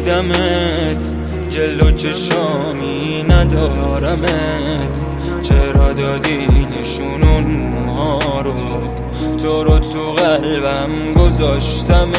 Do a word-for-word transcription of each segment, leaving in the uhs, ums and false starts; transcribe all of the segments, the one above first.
دیدمت جلو چشامی ندارمت، چرا دادی نشون اون موها رو؟ تو رو تو قلبم گذاشتمت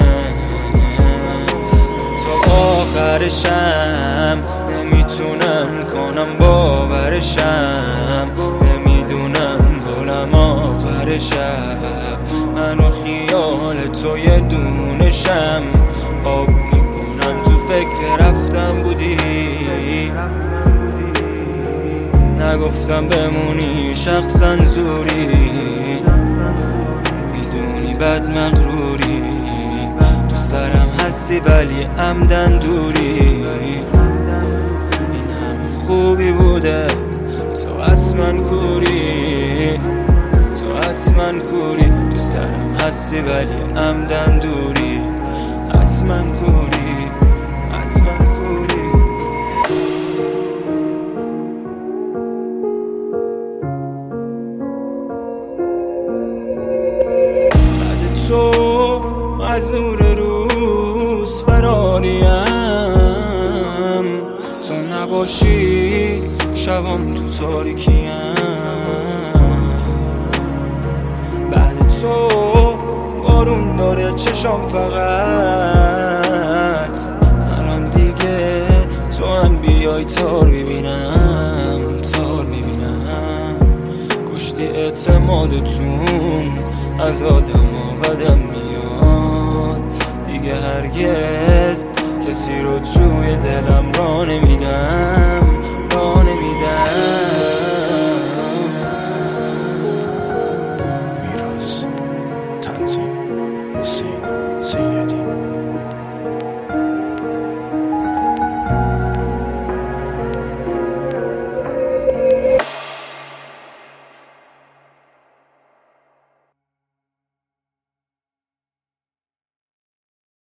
تا آخرشم، نمیتونم کنم باورشم، نمیدونم دلم آخر شب منو خیال تو یه دونشم آب میکنم تو فکر رفتم بودی، نگفتم بمونی شخصا زوری، میدونی بد مغروری، تو سرم هستی ولی عمدن دوری، این همه خوبی بوده تو حتما کوری، تو حتما کوری، تو سرم هستی ولی عمدن دوری، حتما کوری، حتما کوری. بعد تو از نور روز فراریم، تو نباشی شبام تو تاریکیم، بعد تو بارون داره چشام فقط، الان دیگه تو هم بیای تار میبینم، تار میبینم، کشتی اعتمادتون از آدم و بدم میاد، دیگه هرگز کسی رو توی دلم راه نمیدم، راه نمیدم.